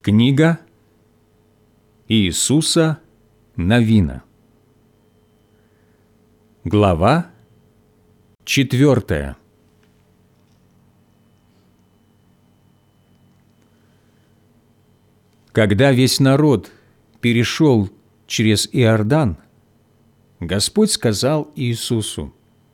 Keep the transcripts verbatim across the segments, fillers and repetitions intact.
Книга Иисуса Навина. Глава четвертая. Когда весь народ перешел через Иордан, Господь сказал Иисусу: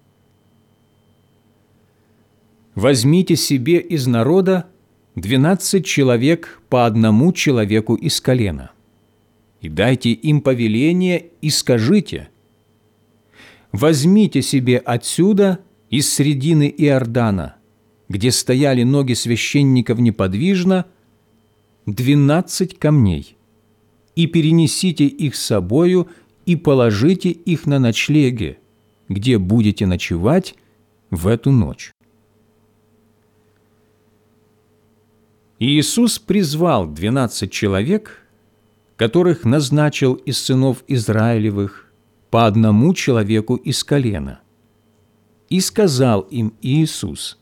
«Возьмите себе из народа двенадцать человек по одному человеку из колена, и дайте им повеление, и скажите: возьмите себе отсюда, из средины Иордана, где стояли ноги священников неподвижно, двенадцать камней, и перенесите их с собою, и положите их на ночлеге, где будете ночевать в эту ночь». Иисус призвал двенадцать человек, которых назначил из сынов Израилевых по одному человеку из колена, и сказал им Иисус: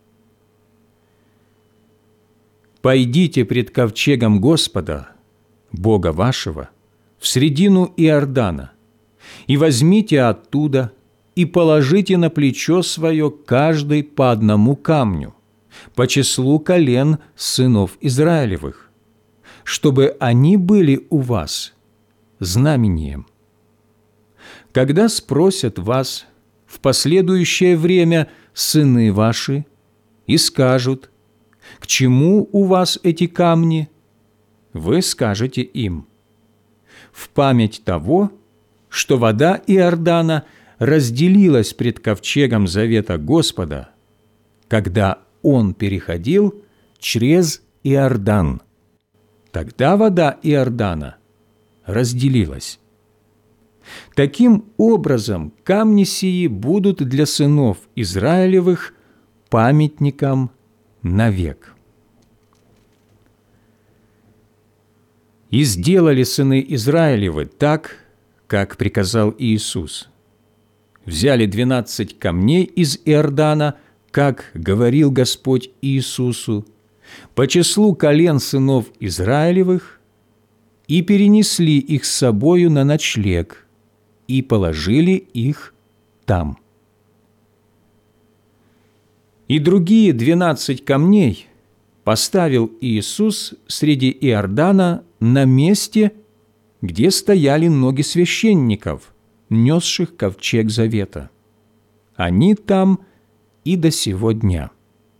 «Пойдите пред ковчегом Господа, Бога вашего, в средину Иордана, и возьмите оттуда, и положите на плечо свое каждый по одному камню, по числу колен сынов Израилевых, чтобы они были у вас знамением. Когда спросят вас в последующее время сыны ваши и скажут: к чему у вас эти камни, вы скажете им: в память того, что вода Иордана разделилась пред ковчегом завета Господа, когда Он переходил через Иордан. Тогда вода Иордана разделилась. Таким образом, камни сии будут для сынов Израилевых памятником навек». И сделали сыны Израилевы так, как приказал Иисус. Взяли двенадцать камней из Иордана, как говорил Господь Иисусу, по числу колен сынов Израилевых, и перенесли их с собою на ночлег, и положили их там. И другие двенадцать камней поставил Иисус среди Иордана на месте, где стояли ноги священников, несших ковчег завета. Они там и до сего дня.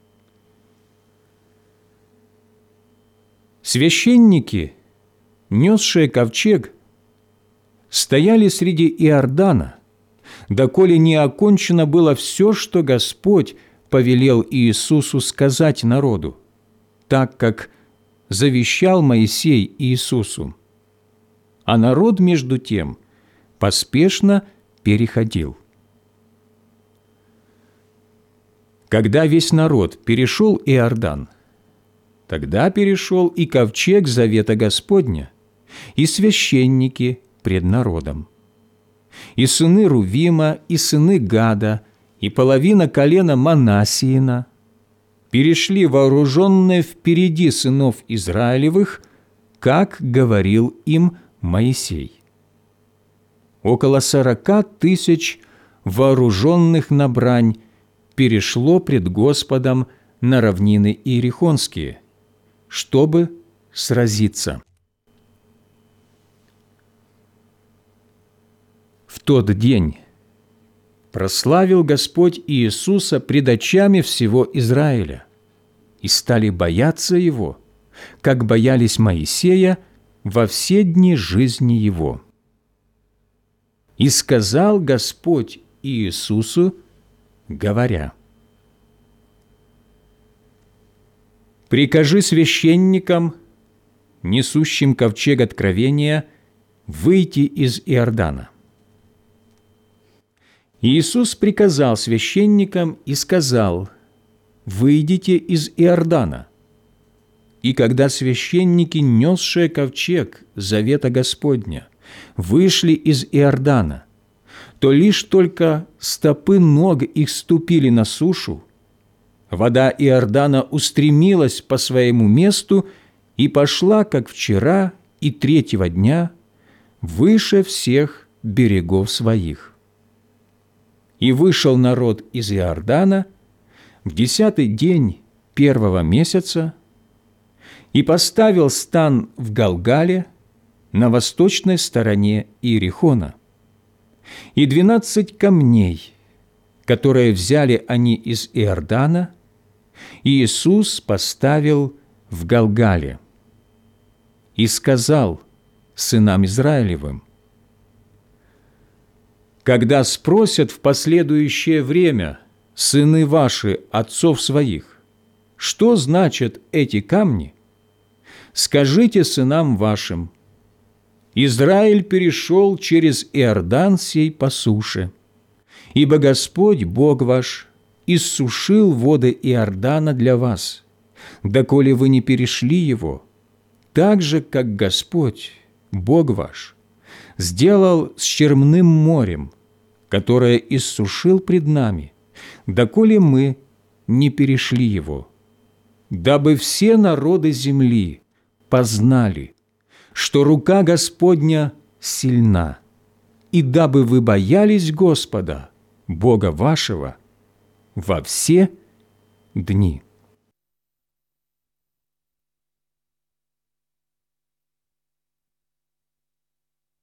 Священники, несшие ковчег, стояли среди Иордана, доколе не окончено было все, что Господь повелел Иисусу сказать народу, так как завещал Моисей Иисусу. А народ, между тем, поспешно переходил. Когда весь народ перешел Иордан, тогда перешел и ковчег завета Господня, и священники пред народом. И сыны Рувима, и сыны Гада, и половина колена Манассиина перешли вооруженные впереди сынов Израилевых, как говорил им Моисей. Около сорока тысяч вооруженных на брань перешло пред Господом на равнины Иерихонские, чтобы сразиться. В тот день прославил Господь Иисуса пред очами всего Израиля, и стали бояться Его, как боялись Моисея во все дни жизни Его. И сказал Господь Иисусу, говоря: «Прикажи священникам, несущим ковчег откровения, выйти из Иордана». Иисус приказал священникам и сказал: «Выйдите из Иордана». И когда священники, несшие ковчег завета Господня, вышли из Иордана, то лишь только стопы ног их ступили на сушу, вода Иордана устремилась по своему месту и пошла, как вчера и третьего дня, выше всех берегов своих. И вышел народ из Иордана в десятый день первого месяца и поставил стан в Галгале на восточной стороне Иерихона. И двенадцать камней, которые взяли они из Иордана, Иисус поставил в Галгале и сказал сынам Израилевым: «Когда спросят в последующее время сыны ваши отцов своих, что значат эти камни, скажите сынам вашим: Израиль перешел через Иордан сей по суше, ибо Господь, Бог ваш, иссушил воды Иордана для вас, доколе вы не перешли его, так же, как Господь, Бог ваш, сделал с Черным морем, которое иссушил пред нами, доколе мы не перешли его, дабы все народы земли познали, что рука Господня сильна, и дабы вы боялись Господа, Бога вашего, во все дни».